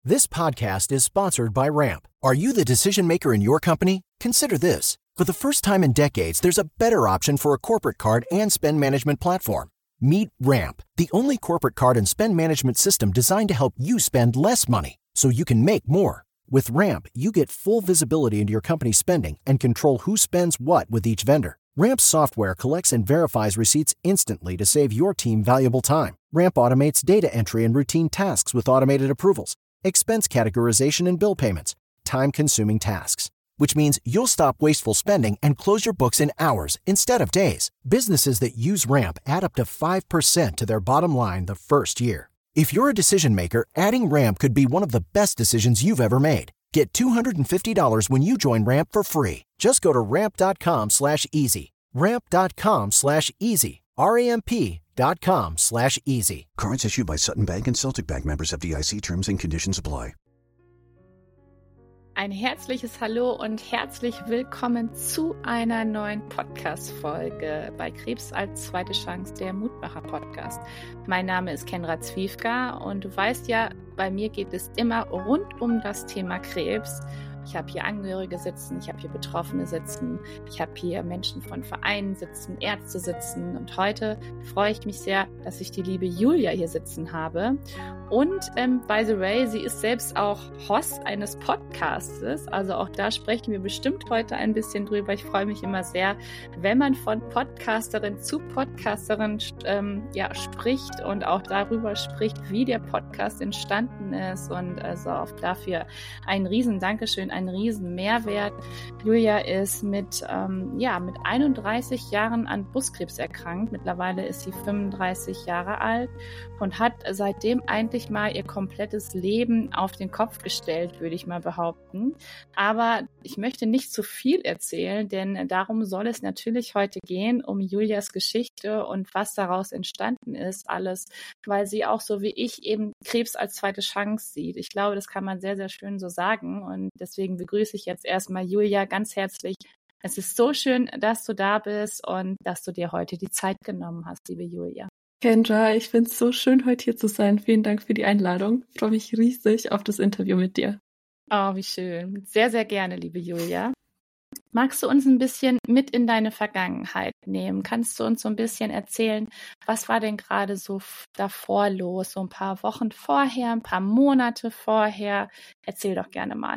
This podcast is sponsored by Ramp. Are you the decision maker in your company? Consider this. For the first time in decades, there's a better option for a corporate card and spend management platform. Meet Ramp, the only corporate card and spend management system designed to help you spend less money so you can make more. With Ramp, you get full visibility into your company's spending and control who spends what with each vendor. Ramp's software collects and verifies receipts instantly to save your team valuable time. Ramp automates data entry and routine tasks with automated approvals, expense categorization and bill payments, time-consuming tasks. Which means you'll stop wasteful spending and close your books in hours instead of days. Businesses that use Ramp add up to 5% to their bottom line the first year. If you're a decision maker, adding Ramp could be one of the best decisions you've ever made. Get $250 when you join Ramp for free. Just go to ramp.com/easy. Ramp.com/easy. RAMP.com/easy. Cards issued by Sutton Bank and Celtic Bank, members FDIC. Terms and conditions apply. Ein herzliches Hallo und herzlich willkommen zu einer neuen Podcast-Folge bei Krebs als zweite Chance, der Mutmacher-Podcast. Mein Name ist Kenra Zwiefka und du weißt ja, bei mir geht es immer rund um das Thema Krebs. Ich habe hier Angehörige sitzen, ich habe hier Betroffene sitzen, ich habe hier Menschen von Vereinen sitzen, Ärzte sitzen und heute freue ich mich sehr, dass ich die liebe Julia hier sitzen habe. Und by the way, sie ist selbst auch Host eines Podcastes, also auch da sprechen wir bestimmt heute ein bisschen drüber. Ich freue mich immer sehr, wenn man von Podcasterin zu Podcasterin spricht und auch darüber spricht, wie der Podcast entstanden ist und also auch dafür ein riesen Dankeschön, ein riesen Mehrwert. Julia ist mit 31 Jahren an Brustkrebs erkrankt. Mittlerweile ist sie 35 Jahre alt und hat seitdem eigentlich mal ihr komplettes Leben auf den Kopf gestellt, würde ich mal behaupten. Aber ich möchte nicht zu viel erzählen, denn darum soll es natürlich heute gehen, um Julias Geschichte und was daraus entstanden ist, alles, weil sie auch so wie ich eben Krebs als zweite Chance sieht. Ich glaube, das kann man sehr, sehr schön so sagen und deswegen begrüße ich jetzt erstmal Julia ganz herzlich. Es ist so schön, dass du da bist und dass du dir heute die Zeit genommen hast, liebe Julia. Kendra, ich finde es so schön, heute hier zu sein. Vielen Dank für die Einladung. Ich freue mich riesig auf das Interview mit dir. Oh, wie schön. Sehr, sehr gerne, liebe Julia. Magst du uns ein bisschen mit in deine Vergangenheit nehmen? Kannst du uns so ein bisschen erzählen, was war denn gerade so davor los? So ein paar Wochen vorher, ein paar Monate vorher? Erzähl doch gerne mal.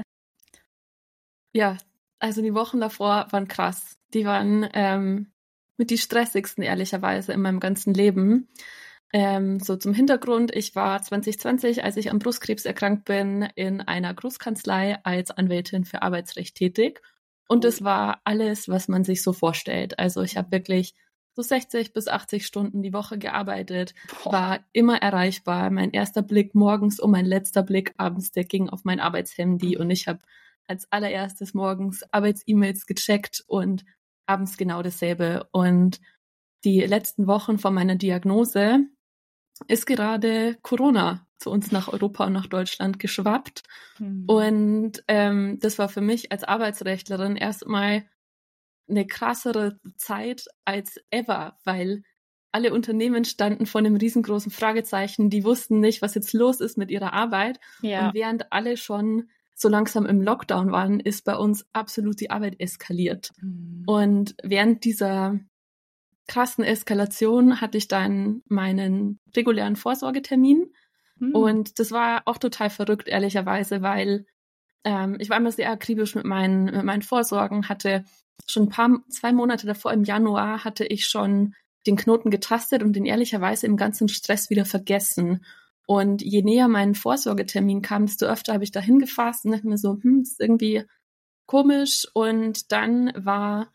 Ja, also die Wochen davor waren krass. Die waren mit die stressigsten, ehrlicherweise, in meinem ganzen Leben. So zum Hintergrund, ich war 2020, als ich an Brustkrebs erkrankt bin, in einer Großkanzlei als Anwältin für Arbeitsrecht tätig. Und das war alles, was man sich so vorstellt. Also ich habe wirklich so 60 bis 80 Stunden die Woche gearbeitet, war immer erreichbar. Mein erster Blick morgens und mein letzter Blick abends, der ging auf mein Arbeitshandy und ich habe als allererstes morgens Arbeits-E-Mails gecheckt und abends genau dasselbe. Und die letzten Wochen vor meiner Diagnose ist gerade Corona zu uns nach Europa und nach Deutschland geschwappt. Und das war für mich als Arbeitsrechtlerin erstmal eine krassere Zeit als ever, weil alle Unternehmen standen vor einem riesengroßen Fragezeichen. Die wussten nicht, was jetzt los ist mit ihrer Arbeit. Ja. Und während alle schon so langsam im Lockdown waren, ist bei uns absolut die Arbeit eskaliert. Und während dieser krassen Eskalation hatte ich dann meinen regulären Vorsorgetermin. Und das war auch total verrückt, ehrlicherweise, weil ich war immer sehr akribisch mit meinen Vorsorgen, hatte schon 2 Monate davor, im Januar, hatte ich schon den Knoten getastet und den ehrlicherweise im ganzen Stress wieder vergessen. Und je näher mein Vorsorgetermin kam, desto öfter habe ich da hingefasst und dachte mir so, ist irgendwie komisch. Und dann war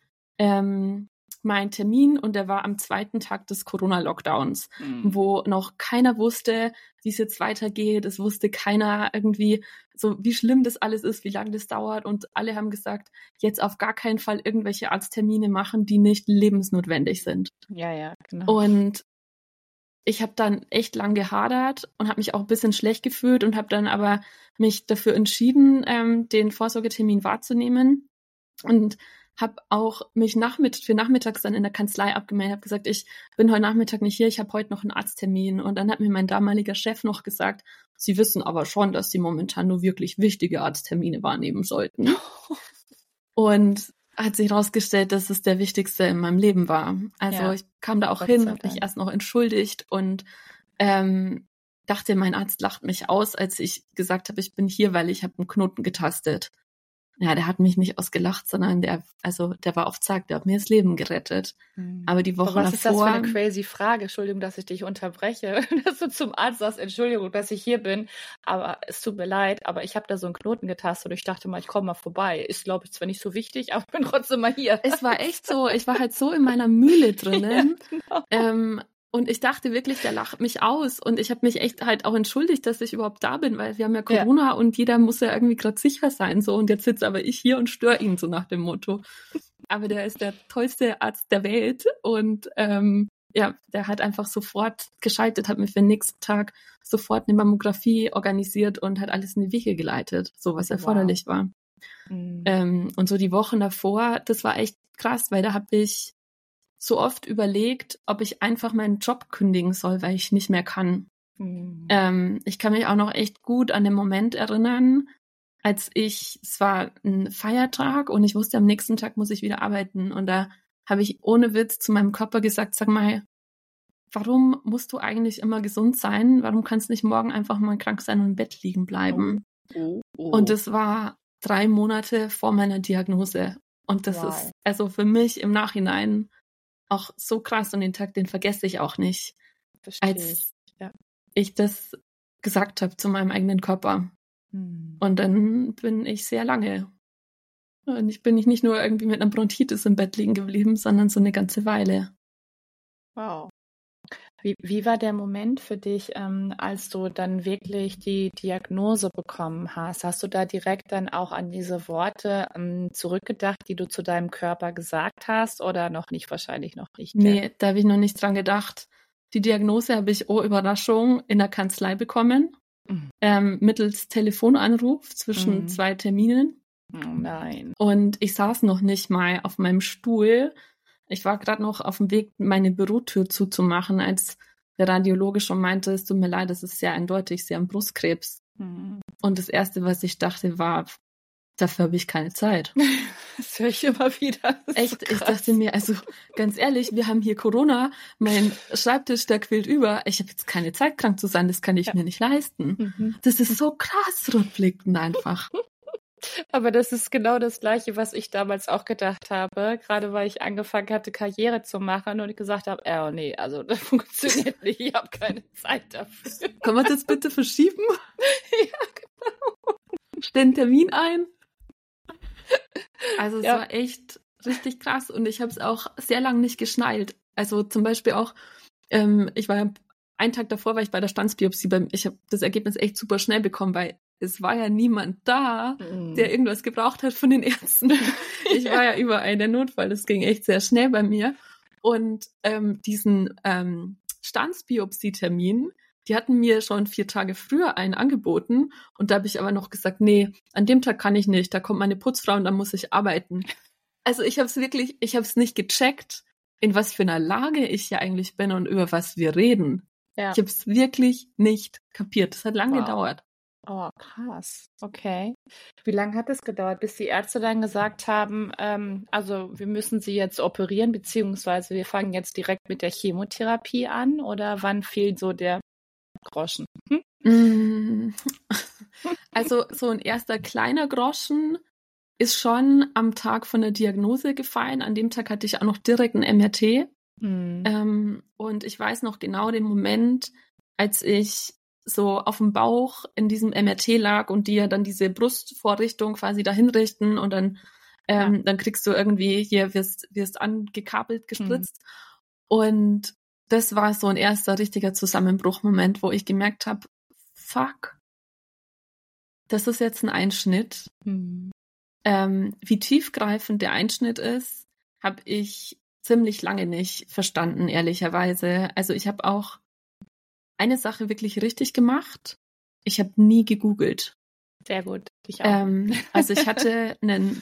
mein Termin und der war am 2. Tag des Corona-Lockdowns, wo noch keiner wusste, wie es jetzt weitergeht. Es wusste keiner irgendwie so, wie schlimm das alles ist, wie lange das dauert. Und alle haben gesagt, jetzt auf gar keinen Fall irgendwelche Arzttermine machen, die nicht lebensnotwendig sind. Ja, genau. Und ich habe dann echt lang gehadert und habe mich auch ein bisschen schlecht gefühlt und habe dann aber mich dafür entschieden, den Vorsorgetermin wahrzunehmen und habe auch mich für nachmittags dann in der Kanzlei abgemeldet, habe gesagt, ich bin heute Nachmittag nicht hier, ich habe heute noch einen Arzttermin. Und dann hat mir mein damaliger Chef noch gesagt, Sie wissen aber schon, dass Sie momentan nur wirklich wichtige Arzttermine wahrnehmen sollten. Und hat sich herausgestellt, dass es der wichtigste in meinem Leben war. Also ich kam da auch hin, habe mich erst noch entschuldigt und dachte, mein Arzt lacht mich aus, als ich gesagt habe, ich bin hier, weil ich habe einen Knoten getastet. Ja, der hat mich nicht ausgelacht, sondern der war auf Zack, der hat mir das Leben gerettet. Aber die Woche davor... Was ist das für eine crazy Frage? Entschuldigung, dass ich dich unterbreche, dass du zum Arzt sagst, Entschuldigung, dass ich hier bin, aber es tut mir leid, aber ich habe da so einen Knoten getastet und ich dachte mal, ich komme mal vorbei. Ist, glaube ich, zwar nicht so wichtig, aber ich bin trotzdem mal hier. Es war echt so, ich war halt so in meiner Mühle drinnen. Ja, genau. Und ich dachte wirklich, der lacht mich aus. Und ich habe mich echt halt auch entschuldigt, dass ich überhaupt da bin, weil wir haben ja Corona und jeder muss ja irgendwie gerade sicher sein. So. Und jetzt sitze aber ich hier und störe ihn, so nach dem Motto. Aber der ist der tollste Arzt der Welt. Und der hat einfach sofort geschaltet, hat mir für den nächsten Tag sofort eine Mammographie organisiert und hat alles in die Wege geleitet, so was erforderlich war. Und so die Wochen davor, das war echt krass, weil da habe ich so oft überlegt, ob ich einfach meinen Job kündigen soll, weil ich nicht mehr kann. Ich kann mich auch noch echt gut an den Moment erinnern, es war ein Feiertag und ich wusste, am nächsten Tag muss ich wieder arbeiten. Und da habe ich ohne Witz zu meinem Körper gesagt, sag mal, warum musst du eigentlich immer gesund sein? Warum kannst du nicht morgen einfach mal krank sein und im Bett liegen bleiben? Und das war 3 Monate vor meiner Diagnose. Und das ist also für mich im Nachhinein auch so krass und den Tag, den vergesse ich auch nicht, als ich das gesagt habe zu meinem eigenen Körper. Und dann bin ich sehr lange. Und ich bin nicht nur irgendwie mit einer Bronchitis im Bett liegen geblieben, sondern so eine ganze Weile. Wow. Wie war der Moment für dich, als du dann wirklich die Diagnose bekommen hast? Hast du da direkt dann auch an diese Worte zurückgedacht, die du zu deinem Körper gesagt hast, oder noch nicht, wahrscheinlich noch nicht? Nee, da habe ich noch nicht dran gedacht. Die Diagnose habe ich, Überraschung, in der Kanzlei bekommen, mittels Telefonanruf zwischen 2 Terminen. Oh nein. Und ich saß noch nicht mal auf meinem Stuhl. Ich war gerade noch auf dem Weg, meine Bürotür zuzumachen, als der Radiologe schon meinte, es tut mir leid, das ist sehr eindeutig, Sie haben Brustkrebs. Und das Erste, was ich dachte, war, dafür habe ich keine Zeit. Das höre ich immer wieder. Echt, so ich dachte mir, also ganz ehrlich, wir haben hier Corona, mein Schreibtisch, der quillt über. Ich habe jetzt keine Zeit, krank zu sein, das kann ich mir nicht leisten. Das ist so krass rückblickend einfach. Aber das ist genau das Gleiche, was ich damals auch gedacht habe, gerade weil ich angefangen hatte, Karriere zu machen und ich gesagt habe, oh nee, also das funktioniert nicht, ich habe keine Zeit dafür. Können wir das bitte verschieben? Ja, genau. Stell einen Termin ein. Also es war echt richtig krass und ich habe es auch sehr lange nicht geschnallt. Also zum Beispiel auch, ich war einen Tag davor, war ich bei der Stanzbiopsie, ich habe das Ergebnis echt super schnell bekommen, weil es war ja niemand da, der irgendwas gebraucht hat von den Ärzten. Ich war ja überall der Notfall, das ging echt sehr schnell bei mir. Und diesen Stanzbiopsie-Termin, die hatten mir schon 4 Tage früher einen angeboten und da habe ich aber noch gesagt, nee, an dem Tag kann ich nicht, da kommt meine Putzfrau und dann muss ich arbeiten. Also ich habe es nicht gecheckt, in was für einer Lage ich hier eigentlich bin und über was wir reden. Ja. Ich habe es wirklich nicht kapiert. Das hat lange gedauert. Oh, krass. Okay. Wie lange hat es gedauert, bis die Ärzte dann gesagt haben, also wir müssen Sie jetzt operieren, beziehungsweise wir fangen jetzt direkt mit der Chemotherapie an, oder wann fiel so der Groschen? Also so ein erster kleiner Groschen ist schon am Tag von der Diagnose gefallen. An dem Tag hatte ich auch noch direkt ein MRT. Und ich weiß noch genau den Moment, als ich so auf dem Bauch in diesem MRT lag und die ja dann diese Brustvorrichtung quasi dahin richten und dann kriegst du irgendwie hier, wirst angekabelt, gespritzt. Und das war so ein erster richtiger Zusammenbruchmoment, wo ich gemerkt habe, fuck, das ist jetzt ein Einschnitt. Wie tiefgreifend der Einschnitt ist, habe ich ziemlich lange nicht verstanden, ehrlicherweise. Also ich habe auch eine Sache wirklich richtig gemacht. Ich habe nie gegoogelt. Sehr gut. Ich auch. Also ich hatte einen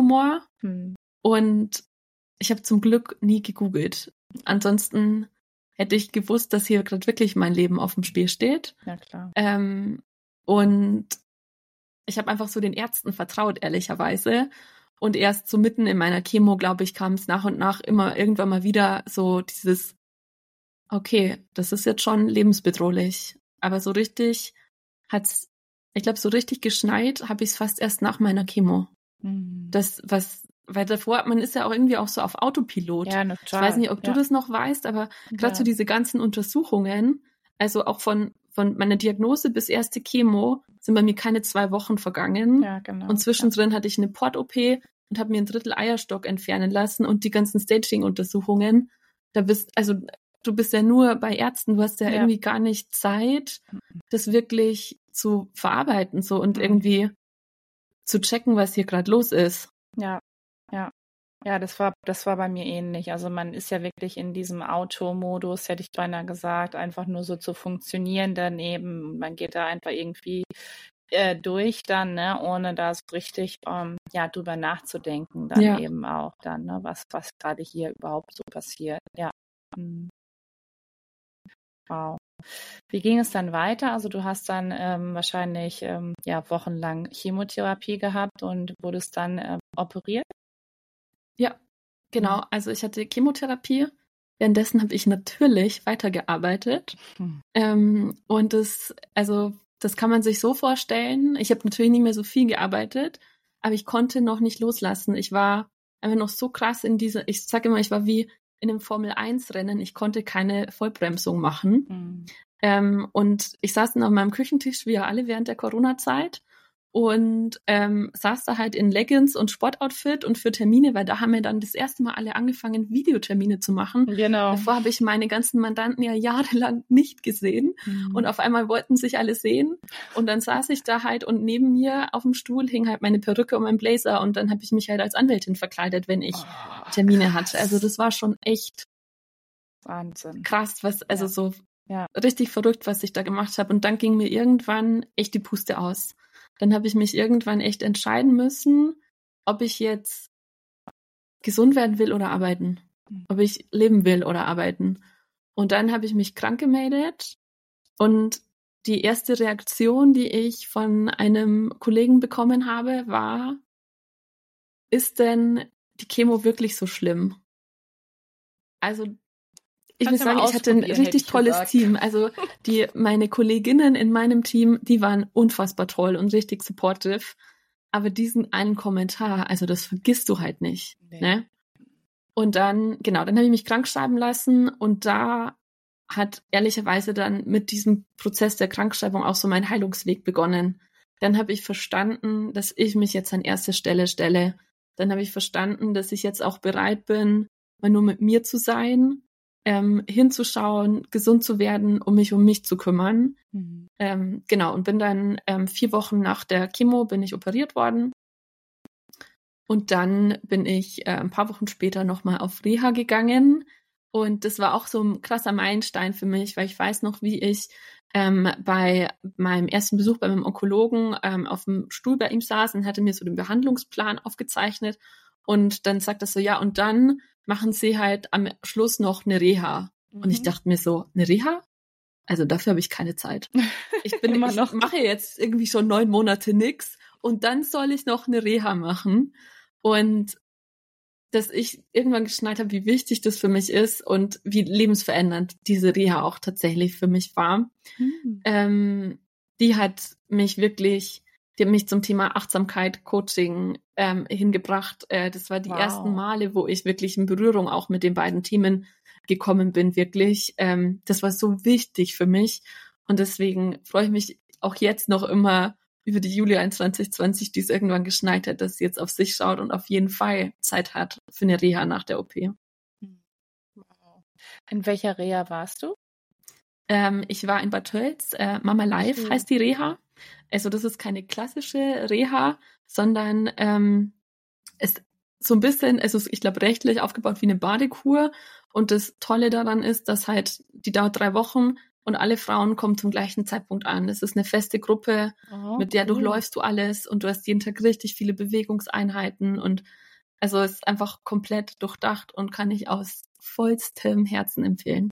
Triple-Negativ-Tumor und ich habe zum Glück nie gegoogelt. Ansonsten hätte ich gewusst, dass hier gerade wirklich mein Leben auf dem Spiel steht. Ja, klar. Und ich habe einfach so den Ärzten vertraut, ehrlicherweise. Und erst so mitten in meiner Chemo, glaube ich, kam es nach und nach immer irgendwann mal wieder so dieses, okay, das ist jetzt schon lebensbedrohlich. Aber so richtig hat's, ich glaube, so richtig geschneit habe ich es fast erst nach meiner Chemo. Weil davor, man ist ja auch irgendwie auch so auf Autopilot. Ja, total. Ich weiß nicht, ob du das noch weißt, aber gerade so diese ganzen Untersuchungen, also auch von meiner Diagnose bis erste Chemo, sind bei mir keine 2 Wochen vergangen. Ja, genau. Und zwischendrin hatte ich eine Port-OP und habe mir ein Drittel Eierstock entfernen lassen und die ganzen Staging-Untersuchungen. Du bist ja nur bei Ärzten, du hast ja irgendwie gar nicht Zeit, das wirklich zu verarbeiten so und irgendwie zu checken, was hier gerade los ist. Ja, das war bei mir ähnlich. Also man ist ja wirklich in diesem Automodus, hätte ich beinahe gesagt, einfach nur so zu funktionieren dann eben. Man geht da einfach irgendwie durch dann, ne, ohne da so richtig drüber nachzudenken dann eben auch dann, ne, was gerade hier überhaupt so passiert. Ja. Wow. Wie ging es dann weiter? Also du hast dann wahrscheinlich wochenlang Chemotherapie gehabt und wurdest dann operiert? Ja, genau. Also ich hatte Chemotherapie. Währenddessen habe ich natürlich weitergearbeitet. Und das kann man sich so vorstellen. Ich habe natürlich nicht mehr so viel gearbeitet, aber ich konnte noch nicht loslassen. Ich war einfach noch so krass ich sage immer, ich war wie in einem Formel-1-Rennen. Ich konnte keine Vollbremsung machen. Und ich saß dann auf meinem Küchentisch, wie ja alle während der Corona-Zeit, und saß da halt in Leggings und Sportoutfit und für Termine, weil da haben wir dann das erste Mal alle angefangen, Videotermine zu machen. Genau. Davor habe ich meine ganzen Mandanten ja jahrelang nicht gesehen und auf einmal wollten sich alle sehen und dann saß ich da halt und neben mir auf dem Stuhl hing halt meine Perücke und mein Blazer und dann habe ich mich halt als Anwältin verkleidet, wenn ich Termine hatte. Also das war schon echt Wahnsinn. Krass, richtig verrückt, was ich da gemacht habe. Und dann ging mir irgendwann echt die Puste aus. Dann habe ich mich irgendwann echt entscheiden müssen, ob ich jetzt gesund werden will oder arbeiten. Ob ich leben will oder arbeiten. Und dann habe ich mich krank gemeldet und die erste Reaktion, die ich von einem Kollegen bekommen habe, war, ist denn die Chemo wirklich so schlimm? Also ich muss sagen, ich hatte ein richtig tolles Team. Also meine Kolleginnen in meinem Team, die waren unfassbar toll und richtig supportive. Aber diesen einen Kommentar, also das vergisst du halt nicht. Nee. Ne? Und dann habe ich mich krank schreiben lassen und da hat ehrlicherweise dann mit diesem Prozess der Krankschreibung auch so mein Heilungsweg begonnen. Dann habe ich verstanden, dass ich mich jetzt an erste Stelle stelle. Dann habe ich verstanden, dass ich jetzt auch bereit bin, mal nur mit mir zu sein, hinzuschauen, gesund zu werden, um mich zu kümmern. Und bin dann 4 Wochen nach der Chemo bin ich operiert worden. Und dann bin ich ein paar Wochen später nochmal auf Reha gegangen. Und das war auch so ein krasser Meilenstein für mich, weil ich weiß noch, wie ich bei meinem ersten Besuch bei meinem Onkologen auf dem Stuhl bei ihm saß und hatte mir so den Behandlungsplan aufgezeichnet. Und dann sagt er so, ja, und dann machen sie halt am Schluss noch eine Reha. Und ich dachte mir so, eine Reha? Also dafür habe ich keine Zeit. Ich mache jetzt irgendwie schon 9 Monate nix und dann soll ich noch eine Reha machen. Und dass ich irgendwann geschnallt habe, wie wichtig das für mich ist und wie lebensverändernd diese Reha auch tatsächlich für mich war. Die hat mich zum Thema Achtsamkeit, Coaching hingebracht. Das war die ersten Male, wo ich wirklich in Berührung auch mit den beiden Themen gekommen bin, wirklich. Das war so wichtig für mich und deswegen freue ich mich auch jetzt noch immer über die Julia in 2020, die es irgendwann geschneit hat, dass sie jetzt auf sich schaut und auf jeden Fall Zeit hat für eine Reha nach der OP. Wow. In welcher Reha warst du? Ich war in Bad Tölz, Mama Life heißt die Reha. Also das ist keine klassische Reha, sondern ist so ein bisschen, ich glaube rechtlich aufgebaut wie eine Badekur. Und das Tolle daran ist, dass halt die dauert 3 Wochen und alle Frauen kommen zum gleichen Zeitpunkt an. Es ist eine feste Gruppe, mit der durchläufst du alles und du hast jeden Tag richtig viele Bewegungseinheiten und also es ist einfach komplett durchdacht und kann ich aus vollstem Herzen empfehlen.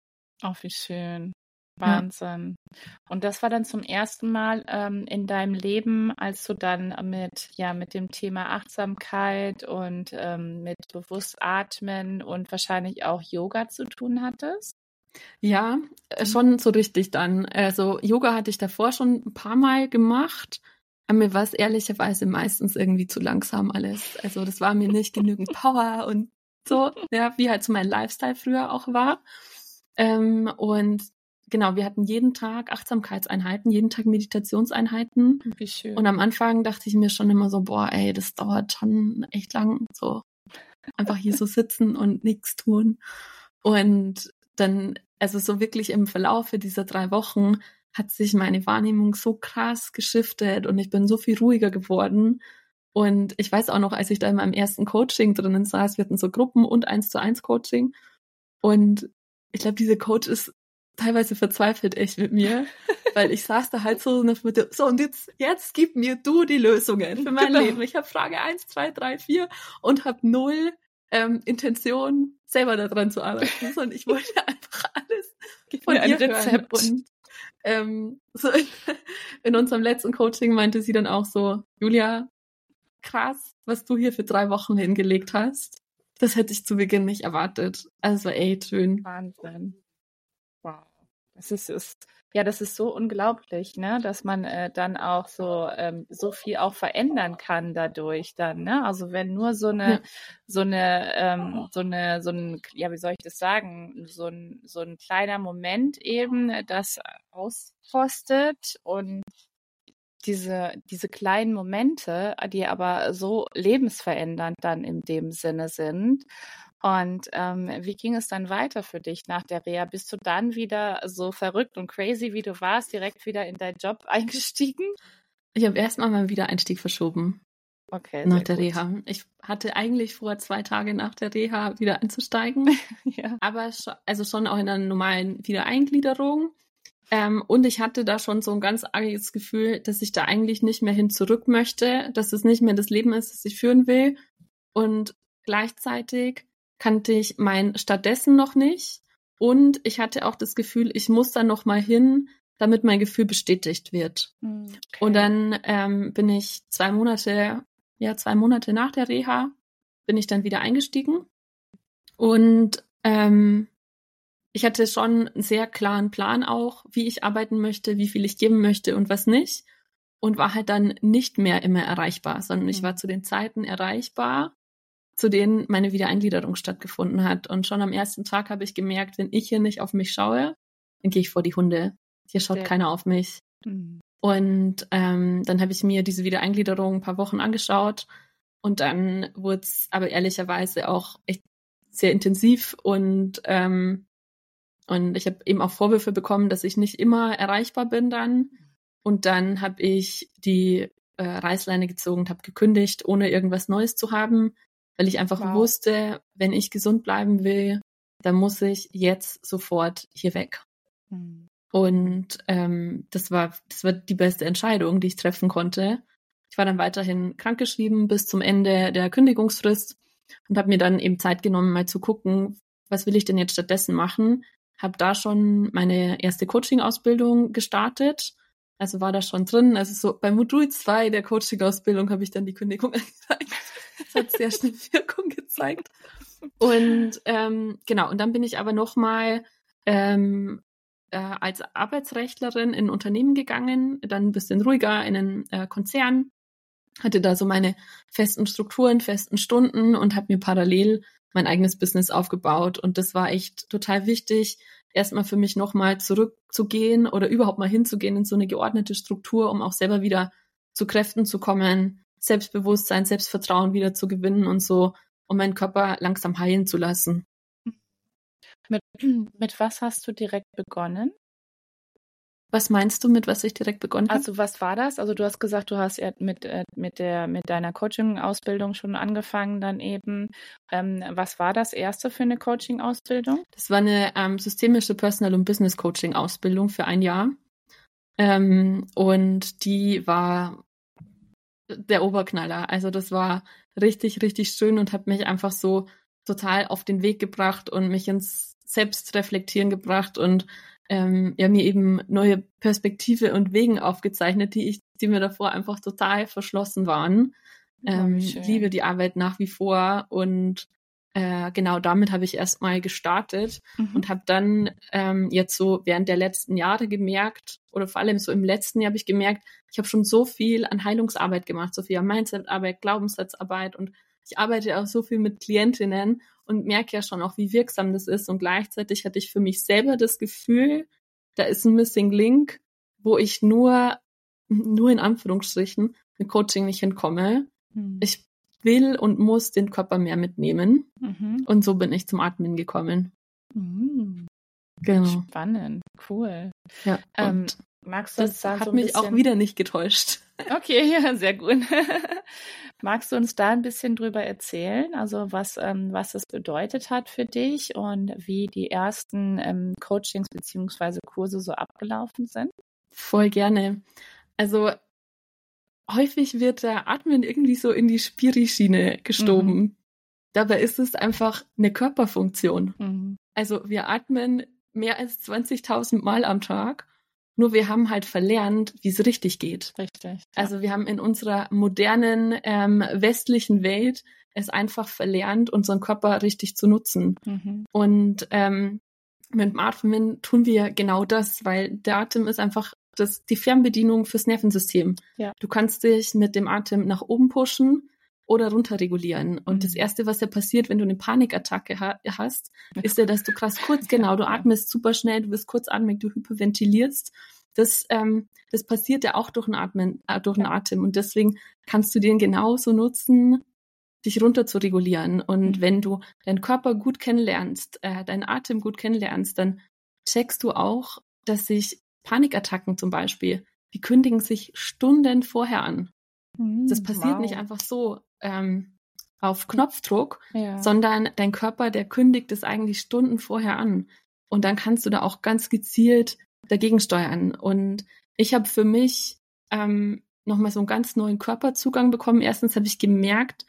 Oh, wie schön. Ja. Wahnsinn. Und das war dann zum ersten Mal in deinem Leben, als du dann mit dem Thema Achtsamkeit und mit bewusst atmen und wahrscheinlich auch Yoga zu tun hattest? Ja, schon so richtig dann. Also Yoga hatte ich davor schon ein paar Mal gemacht, aber mir war es ehrlicherweise meistens irgendwie zu langsam alles. Also das war mir nicht genügend Power und so, ja, wie halt so mein Lifestyle früher auch war. Und genau, wir hatten jeden Tag Achtsamkeitseinheiten, jeden Tag Meditationseinheiten. Wie schön. Und am Anfang dachte ich mir schon immer so, boah, ey, das dauert schon echt lang, so einfach hier so sitzen und nichts tun. Und dann, also so wirklich im Verlaufe dieser 3 Wochen hat sich meine Wahrnehmung so krass geschiftet und ich bin so viel ruhiger geworden. Und ich weiß auch noch, als ich da in meinem ersten Coaching drinnen saß, wir hatten so Gruppen- und 1:1 Coaching. Und ich glaube, diese Coach ist teilweise verzweifelt echt mit mir, weil ich saß da halt so und jetzt gib mir du die Lösungen für mein Leben. Ich habe Frage 1, 2, 3, 4 und habe 0 Intention, selber daran zu arbeiten, sondern ich wollte einfach alles von ihr hören. Und so in unserem letzten Coaching meinte sie dann auch so, Julia, krass, was du hier für 3 Wochen hingelegt hast. Das hätte ich zu Beginn nicht erwartet. Also es war echt schön. Wahnsinn. Wow. Das ist so unglaublich, ne, dass man dann auch so viel auch verändern kann dadurch dann, ne? Also wenn nur so ein, ja, wie soll ich das sagen, so ein kleiner Moment eben das auskostet und diese kleinen Momente, die aber so lebensverändernd dann in dem Sinne sind. Und wie ging es dann weiter für dich nach der Reha? Bist du dann wieder so verrückt und crazy, wie du warst, direkt wieder in deinen Job eingestiegen? Ich habe erstmal meinen Wiedereinstieg verschoben. Okay, nach sehr der gut. Reha. Ich hatte eigentlich vor, 2 Tage nach der Reha wieder einzusteigen. Ja. Aber schon auch in einer normalen Wiedereingliederung. Und ich hatte da schon so ein ganz arges Gefühl, dass ich da eigentlich nicht mehr hin zurück möchte, dass es nicht mehr das Leben ist, das ich führen will. Und gleichzeitig kannte ich mein stattdessen noch nicht. Und ich hatte auch das Gefühl, ich muss da noch mal hin, damit mein Gefühl bestätigt wird. Okay. Und dann bin ich 2 Monate nach der Reha, bin ich dann wieder eingestiegen. Und ich hatte schon einen sehr klaren Plan auch, wie ich arbeiten möchte, wie viel ich geben möchte und was nicht. Und war halt dann nicht mehr immer erreichbar, sondern ich war zu den Zeiten erreichbar, zu denen meine Wiedereingliederung stattgefunden hat. Und schon am ersten Tag habe ich gemerkt, wenn ich hier nicht auf mich schaue, dann gehe ich vor die Hunde. Hier schaut keiner auf mich. Mhm. Und dann habe ich mir diese Wiedereingliederung ein paar Wochen angeschaut. Und dann wurde es aber ehrlicherweise auch echt sehr intensiv und ich habe eben auch Vorwürfe bekommen, dass ich nicht immer erreichbar bin dann. Und dann habe ich die Reißleine gezogen und habe gekündigt, ohne irgendwas Neues zu haben, weil ich einfach wusste, wenn ich gesund bleiben will, dann muss ich jetzt sofort hier weg. Mhm. Und das war die beste Entscheidung, die ich treffen konnte. Ich war dann weiterhin krankgeschrieben bis zum Ende der Kündigungsfrist und habe mir dann eben Zeit genommen, mal zu gucken, was will ich denn jetzt stattdessen machen. Habe da schon meine erste Coaching-Ausbildung gestartet. Also war da schon drin. Also so bei Modul 2 der Coaching-Ausbildung habe ich dann die Kündigung angezeigt. Das hat sehr schnell Wirkung gezeigt. Und genau, und dann bin ich aber nochmal als Arbeitsrechtlerin in ein Unternehmen gegangen, dann ein bisschen ruhiger in einen Konzern, hatte da so meine festen Strukturen, festen Stunden und habe mir parallel mein eigenes Business aufgebaut. Und das war echt total wichtig, erstmal für mich nochmal zurückzugehen oder überhaupt mal hinzugehen in so eine geordnete Struktur, um auch selber wieder zu Kräften zu kommen, Selbstbewusstsein, Selbstvertrauen wieder zu gewinnen und so, um meinen Körper langsam heilen zu lassen. Mit was hast du direkt begonnen? Was meinst du, mit was ich direkt begonnen habe? Also was war das? Also du hast gesagt, du hast ja mit deiner Coaching-Ausbildung schon angefangen dann eben. Was war das erste für eine Coaching-Ausbildung? Das war eine systemische Personal- und Business-Coaching-Ausbildung für 1 Jahr. Und die war der Oberknaller. Also das war richtig, richtig schön und hat mich einfach so total auf den Weg gebracht und mich ins Selbstreflektieren gebracht und mir eben neue Perspektive und Wegen aufgezeichnet, die mir davor einfach total verschlossen waren. Liebe die Arbeit nach wie vor und genau damit habe ich erstmal gestartet und habe dann jetzt so während der letzten Jahre gemerkt, oder vor allem so im letzten Jahr habe ich gemerkt, ich habe schon so viel an Heilungsarbeit gemacht, so viel an Mindsetarbeit, Glaubenssatzarbeit und ich arbeite auch so viel mit Klientinnen und merke ja schon auch, wie wirksam das ist und gleichzeitig hatte ich für mich selber das Gefühl, da ist ein Missing Link, wo ich nur in Anführungsstrichen mit Coaching nicht hinkomme. Ich will und muss den Körper mehr mitnehmen. Und so bin ich zum Atmen gekommen. Genau. Spannend, cool. Ja, und magst du uns da hat so ein mich bisschen... auch wieder nicht getäuscht. Okay, ja, sehr gut. Magst du uns da ein bisschen drüber erzählen, also was es bedeutet hat für dich und wie die ersten Coachings bzw. Kurse so abgelaufen sind? Voll gerne. Also häufig wird der Atmen irgendwie so in die Spiri-Schiene geschoben. Dabei ist es einfach eine Körperfunktion. Also wir atmen mehr als 20.000 Mal am Tag, nur wir haben halt verlernt, wie es richtig geht. Richtig. Ja. Also wir haben in unserer modernen westlichen Welt es einfach verlernt, unseren Körper richtig zu nutzen. Und mit dem Atmen tun wir genau das, weil der Atem ist einfach die Fernbedienung fürs Nervensystem. Ja. Du kannst dich mit dem Atem nach oben pushen oder runter regulieren. Und das Erste, was ja passiert, wenn du eine Panikattacke hast, ist ja, dass du du atmest super schnell, du wirst kurzatmig, du hyperventilierst. Das passiert ja auch durch den Atem. Und deswegen kannst du den genauso nutzen, dich runter zu regulieren. Und wenn du deinen Körper gut kennenlernst, deinen Atem gut kennenlernst, dann checkst du auch, dass sich Panikattacken zum Beispiel, die kündigen sich Stunden vorher an. Das passiert nicht einfach so auf Knopfdruck, sondern dein Körper, der kündigt es eigentlich Stunden vorher an. Und dann kannst du da auch ganz gezielt dagegen steuern. Und ich habe für mich nochmal so einen ganz neuen Körperzugang bekommen. Erstens habe ich gemerkt,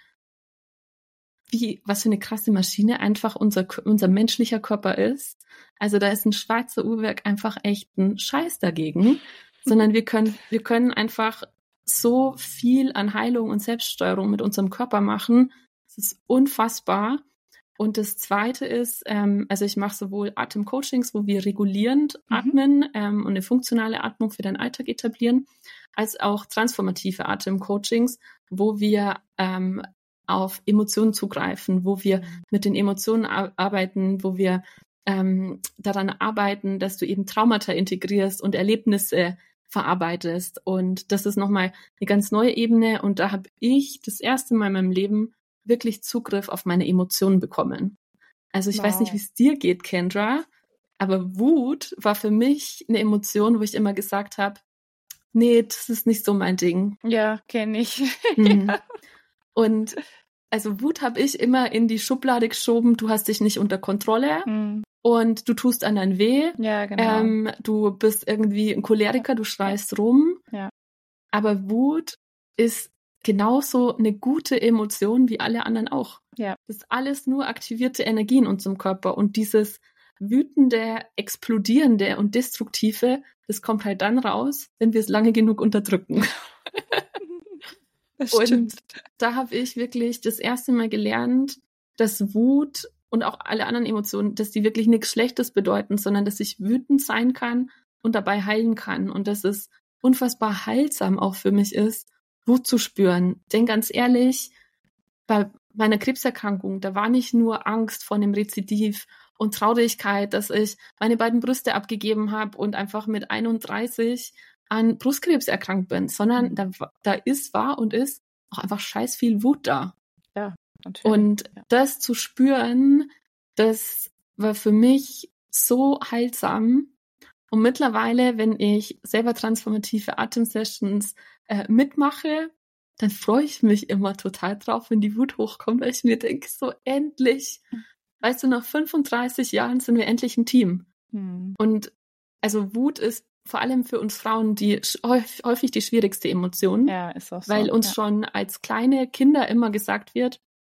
was für eine krasse Maschine einfach unser menschlicher Körper ist. Also da ist ein Schweizer Uhrwerk einfach echt ein Scheiß dagegen, sondern wir können einfach so viel an Heilung und Selbststeuerung mit unserem Körper machen. Das ist unfassbar. Und das Zweite ist, also ich mache sowohl Atemcoachings, wo wir regulierend atmen und eine funktionale Atmung für den Alltag etablieren, als auch transformative Atemcoachings, wo wir auf Emotionen zugreifen, wo wir mit den Emotionen arbeiten, wo wir daran arbeiten, dass du eben Traumata integrierst und Erlebnisse verarbeitest. Und das ist nochmal eine ganz neue Ebene. Und da habe ich das erste Mal in meinem Leben wirklich Zugriff auf meine Emotionen bekommen. Also ich weiß nicht, wie es dir geht, Kendra, aber Wut war für mich eine Emotion, wo ich immer gesagt habe, nee, das ist nicht so mein Ding. Ja, kenne ich. Und also Wut habe ich immer in die Schublade geschoben, du hast dich nicht unter Kontrolle und du tust anderen weh. Ja, genau. Du bist irgendwie ein Choleriker, du schreist rum. Ja. Aber Wut ist genauso eine gute Emotion wie alle anderen auch. Ja. Das ist alles nur aktivierte Energie in unserem Körper und dieses wütende, explodierende und destruktive, das kommt halt dann raus, wenn wir es lange genug unterdrücken. Und da habe ich wirklich das erste Mal gelernt, dass Wut und auch alle anderen Emotionen, dass die wirklich nichts Schlechtes bedeuten, sondern dass ich wütend sein kann und dabei heilen kann und dass es unfassbar heilsam auch für mich ist, Wut zu spüren. Denn ganz ehrlich, bei meiner Krebserkrankung, da war nicht nur Angst vor einem Rezidiv und Traurigkeit, dass ich meine beiden Brüste abgegeben habe und einfach mit 31 an Brustkrebs erkrankt bin, sondern da war und ist auch einfach scheiß viel Wut da. Ja, natürlich. Und das zu spüren, das war für mich so heilsam. Und mittlerweile, wenn ich selber transformative Atemsessions mitmache, dann freue ich mich immer total drauf, wenn die Wut hochkommt, weil ich mir denke, so endlich, weißt du, nach 35 Jahren sind wir endlich ein Team. Und also Wut ist vor allem für uns Frauen die häufig die schwierigste Emotion, ja, ist auch so, weil uns schon als kleine Kinder immer gesagt wird,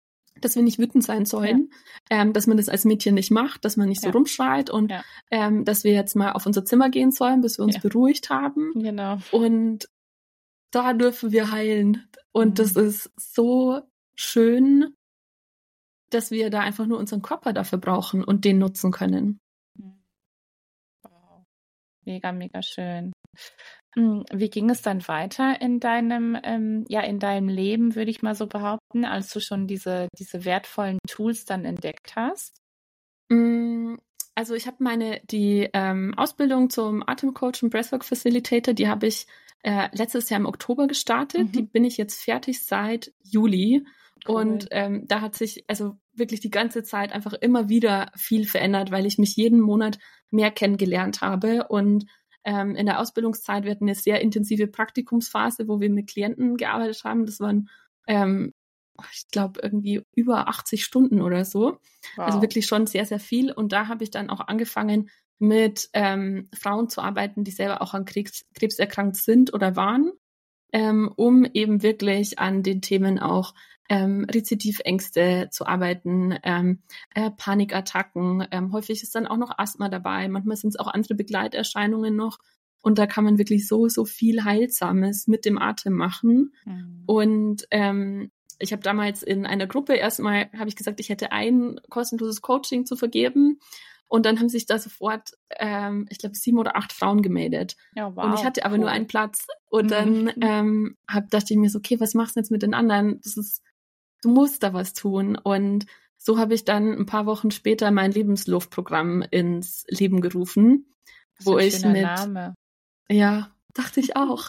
dass wir nicht wütend sein sollen, dass man das als Mädchen nicht macht, dass man nicht so rumschreit und dass wir jetzt mal auf unser Zimmer gehen sollen, bis wir uns beruhigt haben. Genau. Und da dürfen wir heilen. Und das ist so schön, dass wir da einfach nur unseren Körper dafür brauchen und den nutzen können. Wow. Mega, mega schön. Wie ging es dann weiter in deinem Leben, würde ich mal so behaupten, als du schon diese wertvollen Tools dann entdeckt hast? Also ich habe die Ausbildung zum Atemcoach und Breathwork Facilitator, die habe ich letztes Jahr im Oktober gestartet. Die bin ich jetzt fertig seit Juli. Cool. Und da hat sich also wirklich die ganze Zeit einfach immer wieder viel verändert, weil ich mich jeden Monat mehr kennengelernt habe. Und in der Ausbildungszeit, wir hatten eine sehr intensive Praktikumsphase, wo wir mit Klienten gearbeitet haben. Das waren, ich glaube, irgendwie über 80 Stunden oder so. Wow. Also wirklich schon sehr, sehr viel. Und da habe ich dann auch angefangen, mit Frauen zu arbeiten, die selber auch an Krebs erkrankt sind oder waren, um eben wirklich an den Themen auch Rezidivängste zu arbeiten, Panikattacken. Häufig ist dann auch noch Asthma dabei. Manchmal sind es auch andere Begleiterscheinungen noch. Und da kann man wirklich so viel Heilsames mit dem Atem machen. Und ich habe damals in einer Gruppe erstmal, habe ich gesagt, ich hätte ein kostenloses Coaching zu vergeben. Und dann haben sich da sofort, ich glaube, 7 oder 8 Frauen gemeldet. Ja, wow, und ich hatte aber nur einen Platz. Und dann dachte ich mir so, okay, was machst du jetzt mit den anderen? Du musst da was tun. Und so habe ich dann ein paar Wochen später mein Lebensluftprogramm ins Leben gerufen. Das wo ist ein schöner Name. Ja, dachte ich auch.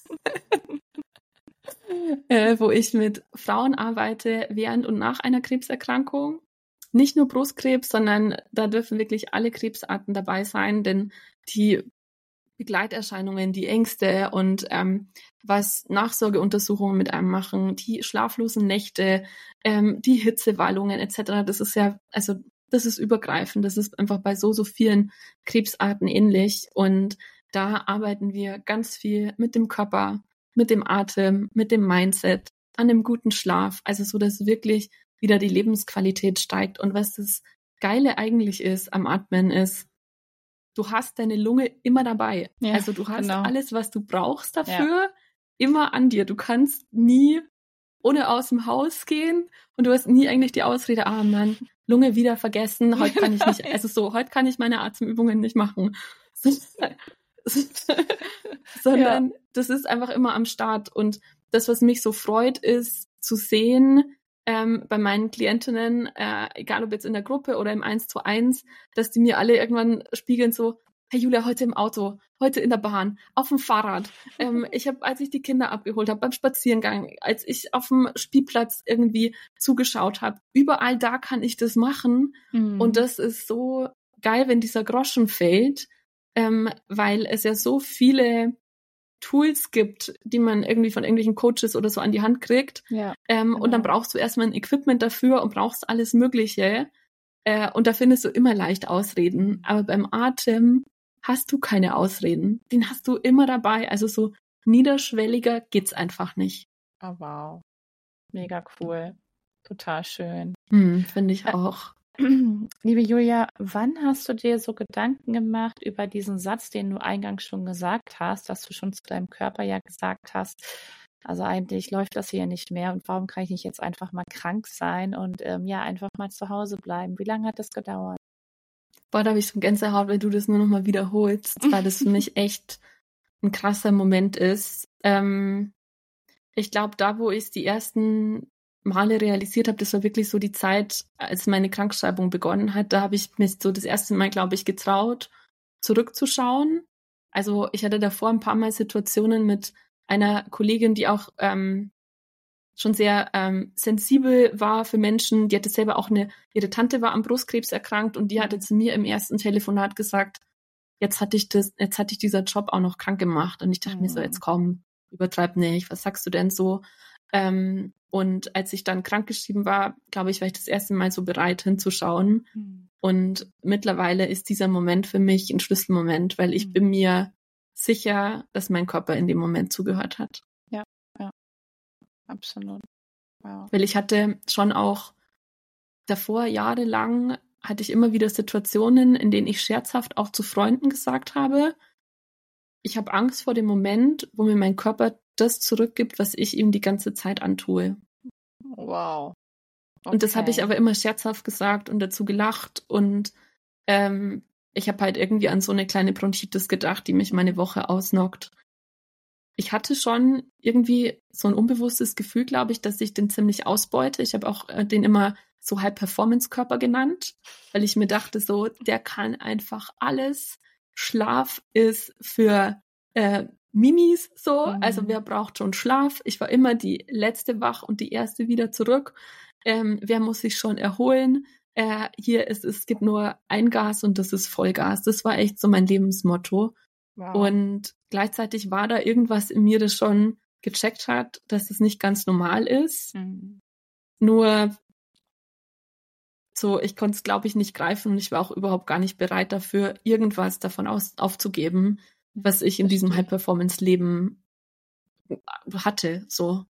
Wo ich mit Frauen arbeite während und nach einer Krebserkrankung. Nicht nur Brustkrebs, sondern da dürfen wirklich alle Krebsarten dabei sein, denn die Begleiterscheinungen, die Ängste und was Nachsorgeuntersuchungen mit einem machen, die schlaflosen Nächte, die Hitzewallungen etc., das ist ja, also das ist übergreifend, das ist einfach bei so vielen Krebsarten ähnlich und da arbeiten wir ganz viel mit dem Körper, mit dem Atem, mit dem Mindset, an einem guten Schlaf, also so, dass wirklich wieder die Lebensqualität steigt. Und was das Geile eigentlich ist am Atmen ist, du hast deine Lunge immer dabei. Ja, also du hast alles, was du brauchst dafür, immer an dir. Du kannst nie ohne aus dem Haus gehen und du hast nie eigentlich die Ausrede, Mann, Lunge wieder vergessen, heute kann ich nicht, heute kann ich meine Atemübungen nicht machen. Sondern das ist einfach immer am Start. Und das, was mich so freut, ist zu sehen, bei meinen Klientinnen, egal ob jetzt in der Gruppe oder im 1:1, dass die mir alle irgendwann spiegeln so, hey Julia, heute im Auto, heute in der Bahn, auf dem Fahrrad. Als ich die Kinder abgeholt habe, beim Spaziergang, als ich auf dem Spielplatz irgendwie zugeschaut habe, überall da kann ich das machen. Und das ist so geil, wenn dieser Groschen fällt, weil es ja so viele Tools gibt, die man irgendwie von irgendwelchen Coaches oder so an die Hand kriegt. Ja, genau. Und dann brauchst du erstmal ein Equipment dafür und brauchst alles Mögliche. Und da findest du immer leicht Ausreden. Aber beim Atem hast du keine Ausreden. Den hast du immer dabei. Also so niederschwelliger geht's einfach nicht. Oh, wow. Mega cool. Total schön. Finde ich auch. Liebe Julia, wann hast du dir so Gedanken gemacht über diesen Satz, den du eingangs schon gesagt hast, dass du schon zu deinem Körper ja gesagt hast, also eigentlich läuft das hier nicht mehr und warum kann ich nicht jetzt einfach mal krank sein und einfach mal zu Hause bleiben? Wie lange hat das gedauert? Boah, da habe ich so Gänsehaut, weil du das nur noch mal wiederholst, weil das für mich echt ein krasser Moment ist. Ich glaube, da, wo ich es die ersten Male realisiert habe, das war wirklich so die Zeit, als meine Krankschreibung begonnen hat. Da habe ich mich so das erste Mal, glaube ich, getraut, zurückzuschauen. Also ich hatte davor ein paar Mal Situationen mit einer Kollegin, die auch schon sehr sensibel war für Menschen. Die hatte selber auch ihre Tante war am Brustkrebs erkrankt und die hatte zu mir im ersten Telefonat gesagt, jetzt hat dich dieser Job auch noch krank gemacht. Und ich dachte mir so, jetzt komm, übertreib nicht, was sagst du denn so? Und als ich dann krankgeschrieben war, glaube ich, war ich das erste Mal so bereit hinzuschauen. Und mittlerweile ist dieser Moment für mich ein Schlüsselmoment, weil ich bin mir sicher, dass mein Körper in dem Moment zugehört hat. Ja, absolut. Wow. Weil ich hatte schon auch davor jahrelang hatte ich immer wieder Situationen, in denen ich scherzhaft auch zu Freunden gesagt habe, ich habe Angst vor dem Moment, wo mir mein Körper das zurückgibt, was ich ihm die ganze Zeit antue. Wow. Okay. Und das habe ich aber immer scherzhaft gesagt und dazu gelacht und ich habe halt irgendwie an so eine kleine Bronchitis gedacht, die mich meine Woche ausnockt. Ich hatte schon irgendwie so ein unbewusstes Gefühl, glaube ich, dass ich den ziemlich ausbeute. Ich habe auch den immer so High-Performance-Körper genannt, weil ich mir dachte so, der kann einfach alles. Schlaf ist für Mimis so, also wer braucht schon Schlaf? Ich war immer die Letzte wach und die Erste wieder zurück. Wer muss sich schon erholen? Es gibt nur ein Gas und das ist Vollgas. Das war echt so mein Lebensmotto. Wow. Und gleichzeitig war da irgendwas in mir, das schon gecheckt hat, dass es nicht ganz normal ist. Nur so, ich konnte es, glaube ich, nicht greifen und ich war auch überhaupt gar nicht bereit dafür, irgendwas davon aufzugeben, was ich in diesem High-Performance-Leben hatte. So.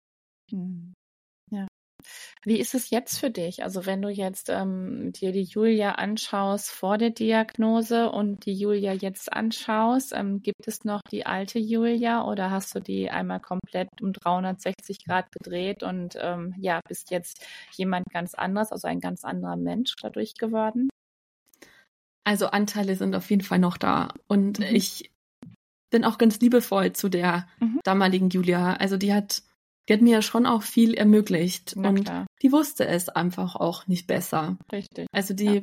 Ja. Wie ist es jetzt für dich? Also wenn du jetzt dir die Julia anschaust vor der Diagnose und die Julia jetzt anschaust, gibt es noch die alte Julia oder hast du die einmal komplett um 360 Grad gedreht und bist jetzt jemand ganz anderes, also ein ganz anderer Mensch dadurch geworden? Also Anteile sind auf jeden Fall noch da und ich bin auch ganz liebevoll zu der damaligen Julia. Also die hat mir ja schon auch viel ermöglicht. Na und klar. die wusste es einfach auch nicht besser. Richtig. Also die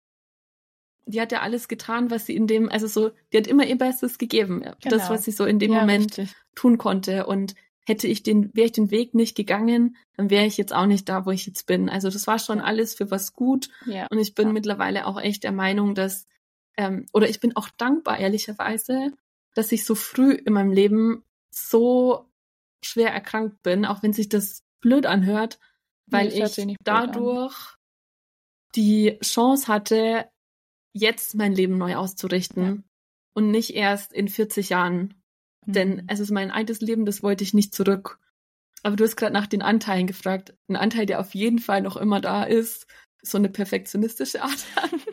hat ja alles getan, was sie die hat immer ihr Bestes gegeben. Genau. Das, was sie so in dem Moment tun konnte. Und wäre ich den Weg nicht gegangen, dann wäre ich jetzt auch nicht da, wo ich jetzt bin. Also das war schon alles für was gut. Ja. Und ich bin mittlerweile auch echt der Meinung, dass, oder ich bin auch dankbar, ehrlicherweise, dass ich so früh in meinem Leben so schwer erkrankt bin, auch wenn sich das blöd anhört, weil ich dadurch die Chance hatte, jetzt mein Leben neu auszurichten und nicht erst in 40 Jahren. Denn es ist mein altes Leben, das wollte ich nicht zurück. Aber du hast gerade nach den Anteilen gefragt. Ein Anteil, der auf jeden Fall noch immer da ist, so eine perfektionistische Art.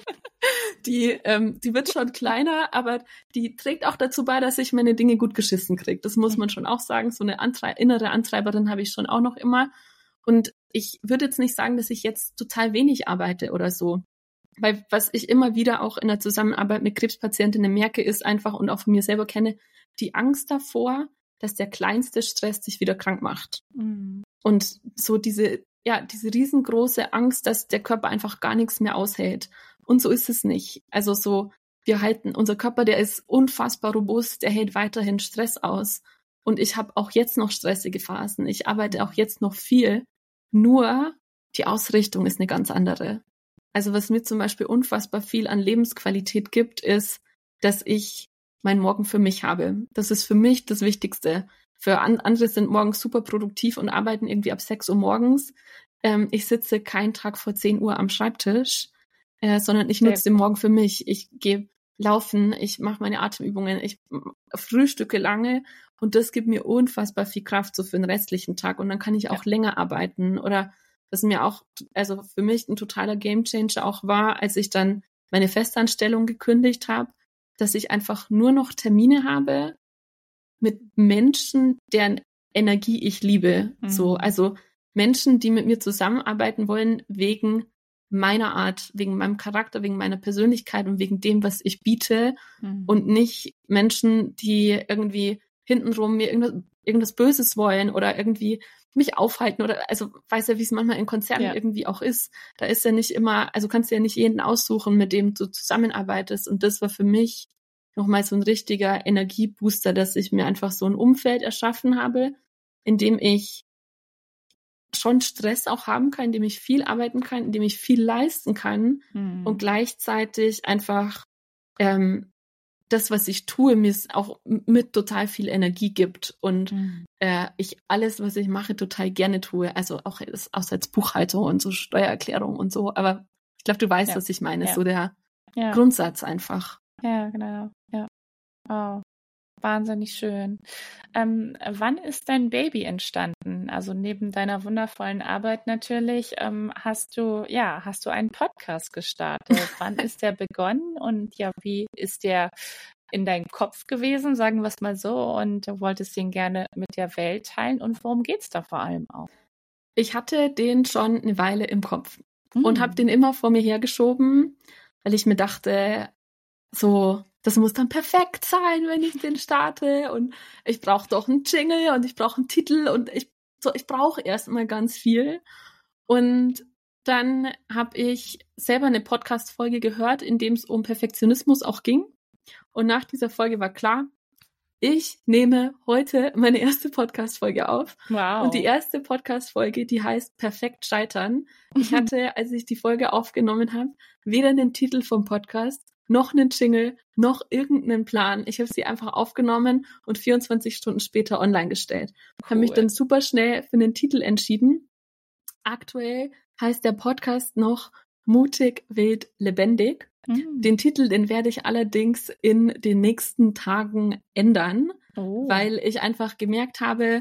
Die wird schon kleiner, aber die trägt auch dazu bei, dass ich meine Dinge gut geschissen kriege. Das muss man schon auch sagen. So eine innere Antreiberin habe ich schon auch noch immer. Und ich würde jetzt nicht sagen, dass ich jetzt total wenig arbeite oder so. Weil was ich immer wieder auch in der Zusammenarbeit mit Krebspatientinnen merke, ist einfach und auch von mir selber kenne, die Angst davor, dass der kleinste Stress dich wieder krank macht. Und so diese riesengroße Angst, dass der Körper einfach gar nichts mehr aushält. Und so ist es nicht. Also so, unser Körper, der ist unfassbar robust, der hält weiterhin Stress aus. Und ich habe auch jetzt noch stressige Phasen. Ich arbeite auch jetzt noch viel. Nur die Ausrichtung ist eine ganz andere. Also was mir zum Beispiel unfassbar viel an Lebensqualität gibt, ist, dass ich meinen Morgen für mich habe. Das ist für mich das Wichtigste. Für andere sind morgens super produktiv und arbeiten irgendwie ab 6 Uhr morgens. Ich sitze keinen Tag vor 10 Uhr am Schreibtisch, sondern ich nutze den Morgen für mich. Ich gehe laufen, ich mache meine Atemübungen, ich frühstücke lange und das gibt mir unfassbar viel Kraft so für den restlichen Tag und dann kann ich auch länger arbeiten. Oder was mir auch, also für mich ein totaler Gamechanger auch war, als ich dann meine Festanstellung gekündigt habe, dass ich einfach nur noch Termine habe mit Menschen, deren Energie ich liebe. So, also Menschen, die mit mir zusammenarbeiten wollen wegen meiner Art, wegen meinem Charakter, wegen meiner Persönlichkeit und wegen dem, was ich biete und nicht Menschen, die irgendwie hintenrum mir irgendwas Böses wollen oder irgendwie mich aufhalten oder, also weiß ja, wie es manchmal in Konzernen irgendwie auch ist. Da ist ja nicht immer, also kannst du ja nicht jeden aussuchen, mit dem du zusammenarbeitest und das war für mich nochmal so ein richtiger Energiebooster, dass ich mir einfach so ein Umfeld erschaffen habe, in dem ich schon Stress auch haben kann, in dem ich viel arbeiten kann, in dem ich viel leisten kann und gleichzeitig einfach das, was ich tue, mir es auch mit total viel Energie gibt und ich alles, was ich mache, total gerne tue. Also auch als Buchhaltung und so Steuererklärung und so. Aber ich glaube, du weißt, was ich meine. So der Grundsatz einfach. Ja, genau. Ja. Oh. wahnsinnig schön. Wann ist dein Baby entstanden? Also neben deiner wundervollen Arbeit natürlich, hast du einen Podcast gestartet. Wann ist der begonnen und ja, wie ist der in deinem Kopf gewesen, sagen wir es mal so, und du wolltest ihn gerne mit der Welt teilen und worum geht's da vor allem auch? Ich hatte den schon eine Weile im Kopf und habe den immer vor mir hergeschoben, weil ich mir dachte, so, das muss dann perfekt sein, wenn ich den starte und ich brauche doch einen Jingle und ich brauche einen Titel und ich brauche erstmal ganz viel. Und dann habe ich selber eine Podcast-Folge gehört, in dem es um Perfektionismus auch ging. Und nach dieser Folge war klar, ich nehme heute meine erste Podcast-Folge auf. Wow. Und die erste Podcast-Folge, die heißt Perfekt Scheitern. Ich hatte, als ich die Folge aufgenommen habe, weder einen Titel vom Podcast, noch einen Jingle, noch irgendeinen Plan. Ich habe sie einfach aufgenommen und 24 Stunden später online gestellt. Cool. Habe mich dann super schnell für einen Titel entschieden. Aktuell heißt der Podcast noch Mutig, wild, lebendig. Den Titel, den werde ich allerdings in den nächsten Tagen ändern, weil ich einfach gemerkt habe,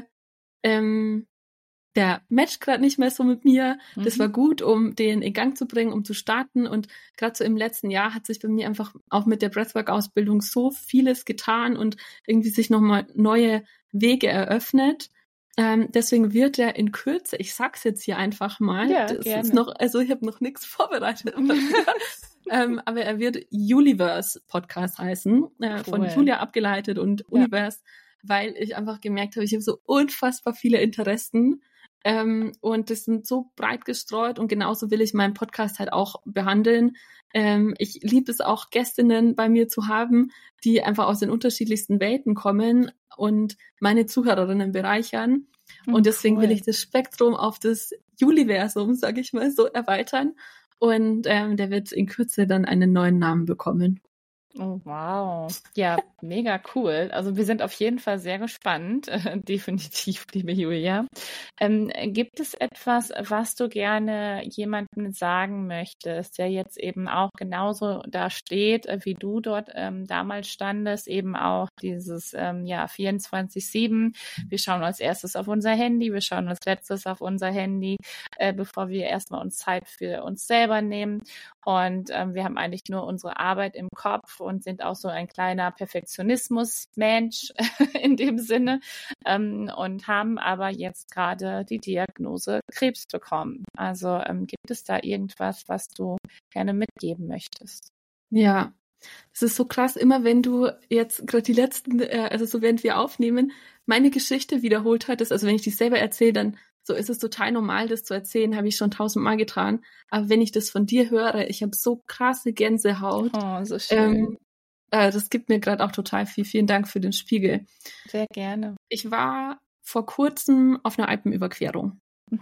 der matcht gerade nicht mehr so mit mir. Das war gut, um den in Gang zu bringen, um zu starten. Und gerade so im letzten Jahr hat sich bei mir einfach auch mit der Breathwork-Ausbildung so vieles getan und irgendwie sich nochmal neue Wege eröffnet. Deswegen wird er in Kürze, ich sag's jetzt hier einfach mal, ja, das gerne. ist noch, also ich habe noch nichts vorbereitet, aber er wird Juliverse Podcast heißen, von Julia abgeleitet und Universe, weil ich einfach gemerkt habe, ich habe so unfassbar viele Interessen und das sind so breit gestreut und genauso will ich meinen Podcast halt auch behandeln. Ich liebe es auch, Gästinnen bei mir zu haben, die einfach aus den unterschiedlichsten Welten kommen und meine Zuhörerinnen bereichern. Und deswegen will ich das Spektrum auf das Juliversum, sage ich mal so, erweitern. Und der wird in Kürze dann einen neuen Namen bekommen. Oh, wow. Ja, mega cool. Also wir sind auf jeden Fall sehr gespannt. Definitiv, liebe Julia. Gibt es etwas, was du gerne jemandem sagen möchtest, der jetzt eben auch genauso da steht, wie du dort damals standest, eben auch dieses 24/7. Wir schauen als erstes auf unser Handy, wir schauen als letztes auf unser Handy, bevor wir erstmal uns Zeit für uns selber nehmen. Und wir haben eigentlich nur unsere Arbeit im Kopf und sind auch so ein kleiner Perfektionismus-Mensch in dem Sinne und haben aber jetzt gerade die Diagnose Krebs bekommen. Also gibt es da irgendwas, was du gerne mitgeben möchtest? Ja, das ist so krass, immer wenn du jetzt gerade die letzten, also so während wir aufnehmen, meine Geschichte wiederholt hattest, also wenn ich die selber erzähle, dann so ist es total normal, das zu erzählen, habe ich schon 1000-mal getan. Aber wenn ich das von dir höre, ich habe so krasse Gänsehaut. Oh, so schön. Das gibt mir gerade auch total viel. Vielen Dank für den Spiegel. Sehr gerne. Ich war vor kurzem auf einer Alpenüberquerung.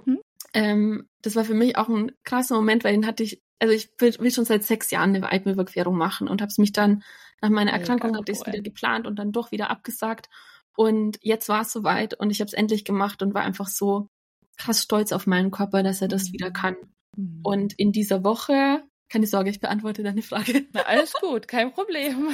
Das war für mich auch ein krasser Moment, weil den hatte ich, also ich will schon seit 6 Jahren eine Alpenüberquerung machen und habe es mich dann nach meiner Erkrankung hatte ich es wieder geplant und dann doch wieder abgesagt. Und jetzt war es soweit und ich habe es endlich gemacht und war einfach so krass stolz auf meinen Körper, dass er das wieder kann. Und in dieser Woche, keine Sorge, ich beantworte deine Frage. Na, alles gut, kein Problem.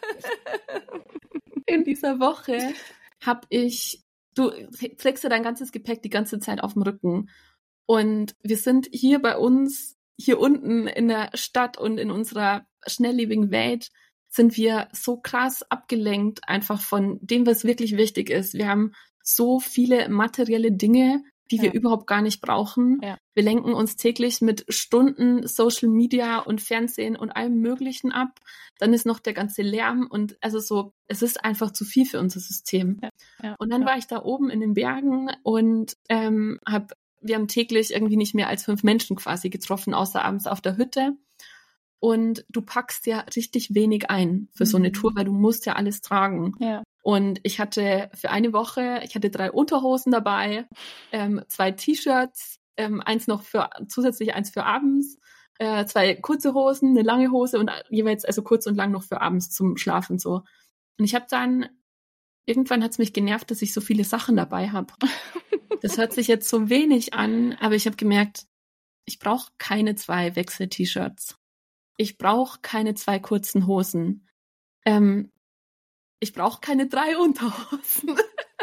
In dieser Woche du trägst ja dein ganzes Gepäck die ganze Zeit auf dem Rücken. Und wir sind hier bei uns, hier unten in der Stadt und in unserer schnelllebigen Welt, sind wir so krass abgelenkt einfach von dem, was wirklich wichtig ist. Wir haben so viele materielle Dinge, die wir überhaupt gar nicht brauchen. Ja. Wir lenken uns täglich mit Stunden Social Media und Fernsehen und allem Möglichen ab. Dann ist noch der ganze Lärm und also so, es ist einfach zu viel für unser System. Ja. Und dann war ich da oben in den Bergen und wir haben täglich irgendwie nicht mehr als 5 Menschen quasi getroffen, außer abends auf der Hütte. Und du packst ja richtig wenig ein für so eine Tour, weil du musst ja alles tragen. Ja. Und ich hatte für eine Woche, 3 Unterhosen dabei, 2 T-Shirts, zusätzlich eins für abends, 2 kurze Hosen, eine lange Hose und jeweils also kurz und lang noch für abends zum Schlafen so. Und ich habe dann, irgendwann hat es mich genervt, dass ich so viele Sachen dabei habe. Das hört sich jetzt so wenig an, aber ich habe gemerkt, ich brauche keine 2 Wechsel-T-Shirts. Ich brauche keine 2 kurzen Hosen. ich brauche keine 3 Unterhosen,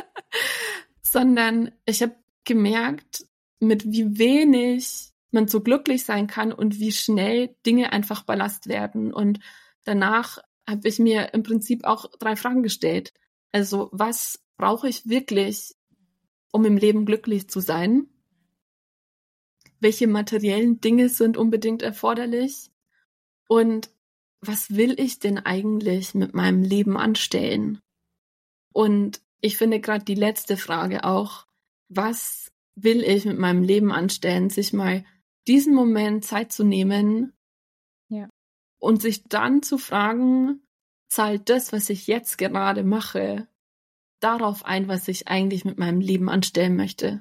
sondern ich habe gemerkt, mit wie wenig man so glücklich sein kann und wie schnell Dinge einfach Ballast werden. Und danach habe ich mir im Prinzip auch 3 Fragen gestellt. Also, was brauche ich wirklich, um im Leben glücklich zu sein? Welche materiellen Dinge sind unbedingt erforderlich? Und was will ich denn eigentlich mit meinem Leben anstellen? Und ich finde gerade die letzte Frage auch, was will ich mit meinem Leben anstellen? Sich mal diesen Moment Zeit zu nehmen und sich dann zu fragen, zahlt das, was ich jetzt gerade mache, darauf ein, was ich eigentlich mit meinem Leben anstellen möchte?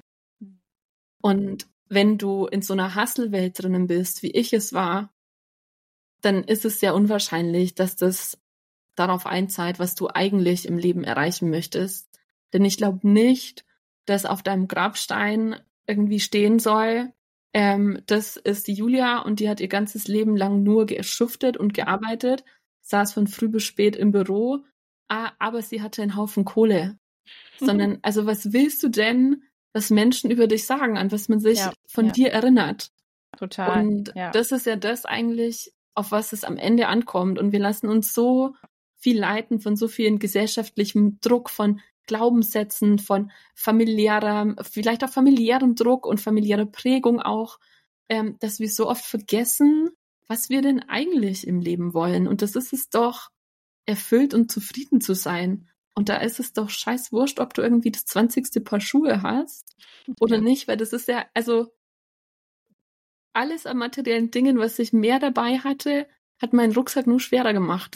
Und wenn du in so einer Hustle-Welt drinnen bist, wie ich es war, dann ist es sehr unwahrscheinlich, dass das darauf einzahlt, was du eigentlich im Leben erreichen möchtest. Denn ich glaube nicht, dass auf deinem Grabstein irgendwie stehen soll, das ist die Julia und die hat ihr ganzes Leben lang nur geschuftet und gearbeitet, saß von früh bis spät im Büro, aber sie hatte einen Haufen Kohle. Sondern, also was willst du denn, was Menschen über dich sagen, an was man sich von dir erinnert? Total. Und das ist ja das eigentlich, auf was es am Ende ankommt. Und wir lassen uns so viel leiten von so vielen gesellschaftlichem Druck, von Glaubenssätzen, von vielleicht auch familiärem Druck und familiärer Prägung auch, dass wir so oft vergessen, was wir denn eigentlich im Leben wollen. Und das ist es doch, erfüllt und zufrieden zu sein. Und da ist es doch scheiß wurscht, ob du irgendwie das 20. Paar Schuhe hast oder nicht, weil das ist ja, also alles an materiellen Dingen, was ich mehr dabei hatte, hat meinen Rucksack nur schwerer gemacht.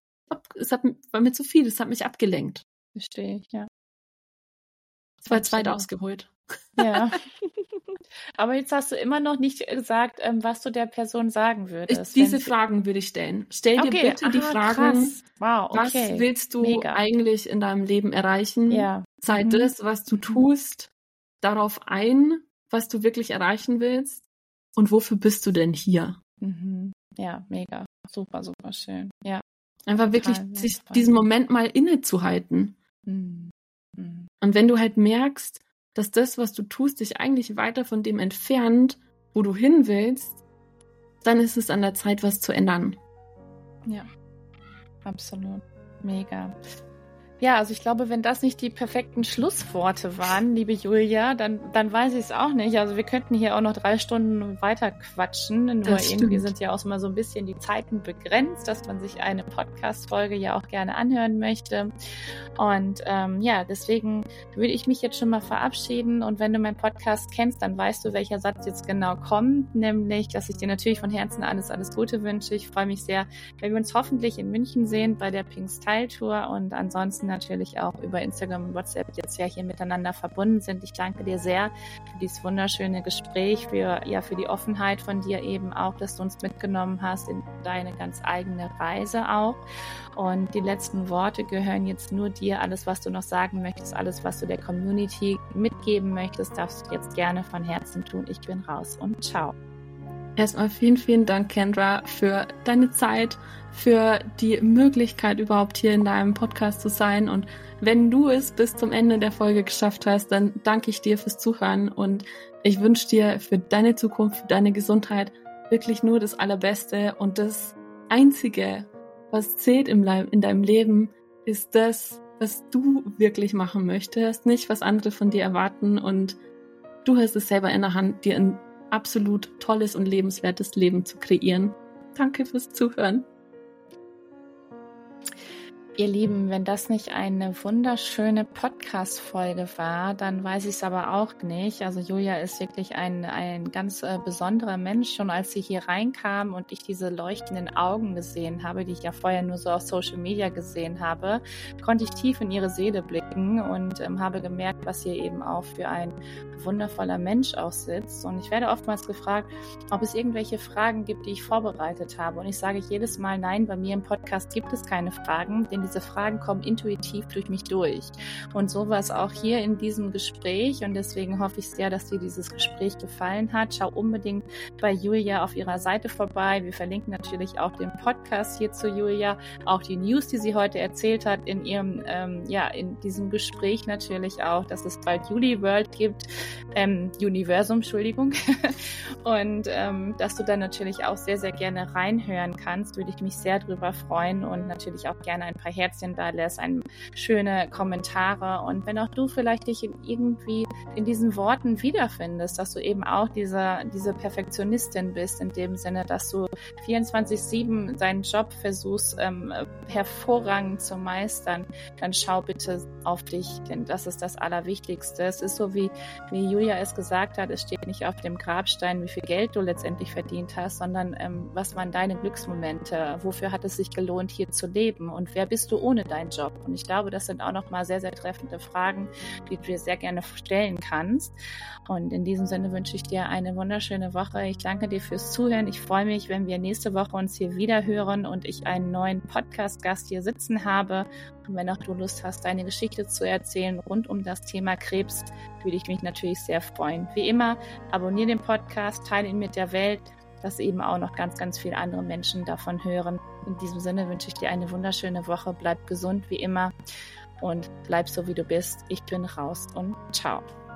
War mir zu viel, das hat mich abgelenkt. Verstehe ich, ja. Das war jetzt weit ausgeholt. Ja. Aber jetzt hast du immer noch nicht gesagt, was du der Person sagen würdest. Diese Fragen würde ich stellen. Stell dir bitte die Fragen, was willst du eigentlich in deinem Leben erreichen? Ja. Zahlt das, was du tust, darauf ein, was du wirklich erreichen willst? Und wofür bist du denn hier? Ja, mega. Super, super schön. Ja. Einfach wirklich sich diesen Moment mal innezuhalten. Und wenn du halt merkst, dass das, was du tust, dich eigentlich weiter von dem entfernt, wo du hin willst, dann ist es an der Zeit, was zu ändern. Ja, absolut. Mega. Ja, also ich glaube, wenn das nicht die perfekten Schlussworte waren, liebe Julia, dann weiß ich es auch nicht. Also wir könnten hier auch noch 3 Stunden weiter quatschen. Nur irgendwie sind ja auch immer so ein bisschen die Zeiten begrenzt, dass man sich eine Podcast-Folge ja auch gerne anhören möchte. Und deswegen würde ich mich jetzt schon mal verabschieden. Und wenn du meinen Podcast kennst, dann weißt du, welcher Satz jetzt genau kommt. Nämlich, dass ich dir natürlich von Herzen alles Gute wünsche. Ich freue mich sehr, wenn wir uns hoffentlich in München sehen bei der Pink Style Tour und ansonsten natürlich auch über Instagram und WhatsApp jetzt ja hier miteinander verbunden sind. Ich danke dir sehr für dieses wunderschöne Gespräch, für die Offenheit von dir eben auch, dass du uns mitgenommen hast in deine ganz eigene Reise auch. Und die letzten Worte gehören jetzt nur dir. Alles, was du noch sagen möchtest, alles, was du der Community mitgeben möchtest, darfst du jetzt gerne von Herzen tun. Ich bin raus und ciao. Erstmal vielen, vielen Dank, Kendra, für deine Zeit, für die Möglichkeit, überhaupt hier in deinem Podcast zu sein. Und wenn du es bis zum Ende der Folge geschafft hast, dann danke ich dir fürs Zuhören und ich wünsche dir für deine Zukunft, für deine Gesundheit wirklich nur das Allerbeste. Und das Einzige, was zählt in deinem Leben, ist das, was du wirklich machen möchtest, nicht was andere von dir erwarten. Und du hast es selber in der Hand, dir ein absolut tolles und lebenswertes Leben zu kreieren. Danke fürs Zuhören. Ihr Lieben, wenn das nicht eine wunderschöne Podcast-Folge war, dann weiß ich es aber auch nicht. Also Julia ist wirklich ein ganz besonderer Mensch. Schon als sie hier reinkam und ich diese leuchtenden Augen gesehen habe, die ich ja vorher nur so auf Social Media gesehen habe, konnte ich tief in ihre Seele blicken und habe gemerkt, was hier eben auch für ein wundervoller Mensch auch sitzt. Und ich werde oftmals gefragt, ob es irgendwelche Fragen gibt, die ich vorbereitet habe. Und ich sage jedes Mal, nein, bei mir im Podcast gibt es keine Fragen, denn diese Fragen kommen intuitiv durch mich durch. Und so war es auch hier in diesem Gespräch und deswegen hoffe ich sehr, dass dir dieses Gespräch gefallen hat. Schau unbedingt bei Julia auf ihrer Seite vorbei. Wir verlinken natürlich auch den Podcast hier zu Julia, auch die News, die sie heute erzählt hat in ihrem, in diesem Gespräch natürlich auch, dass es bald Julie-World gibt, Universum, Entschuldigung, und dass du dann natürlich auch sehr, sehr gerne reinhören kannst, würde ich mich sehr drüber freuen und natürlich auch gerne ein paar Herzchen da lässt, schöne Kommentare, und wenn auch du vielleicht dich irgendwie in diesen Worten wiederfindest, dass du eben auch diese Perfektionistin bist, in dem Sinne, dass du 24/7 deinen Job versuchst, hervorragend zu meistern, dann schau bitte auf dich, denn das ist das Allerwichtigste. Es ist so, wie Julia es gesagt hat, es steht nicht auf dem Grabstein, wie viel Geld du letztendlich verdient hast, sondern was waren deine Glücksmomente, wofür hat es sich gelohnt, hier zu leben, und wer bist du ohne deinen Job? Und ich glaube, das sind auch nochmal sehr, sehr treffende Fragen, die du dir sehr gerne stellen kannst. Und in diesem Sinne wünsche ich dir eine wunderschöne Woche. Ich danke dir fürs Zuhören. Ich freue mich, wenn wir nächste Woche uns hier wieder hören und ich einen neuen Podcast-Gast hier sitzen habe. Und wenn auch du Lust hast, deine Geschichte zu erzählen rund um das Thema Krebs, würde ich mich natürlich sehr freuen. Wie immer, abonniere den Podcast, teile ihn mit der Welt, dass eben auch noch ganz, ganz viele andere Menschen davon hören. In diesem Sinne wünsche ich dir eine wunderschöne Woche. Bleib gesund wie immer und bleib so, wie du bist. Ich bin raus und ciao.